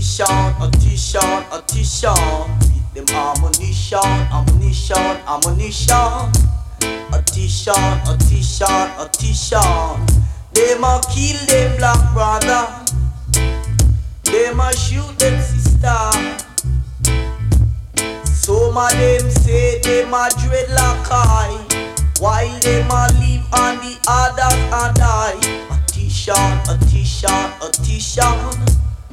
a T-shirt, beat them ammunition. A T-shirt. Them a kill them black brother, them a shoot them sister. Some of them say them a dreadlock eye, while them a live and the others a die. A T-shirt.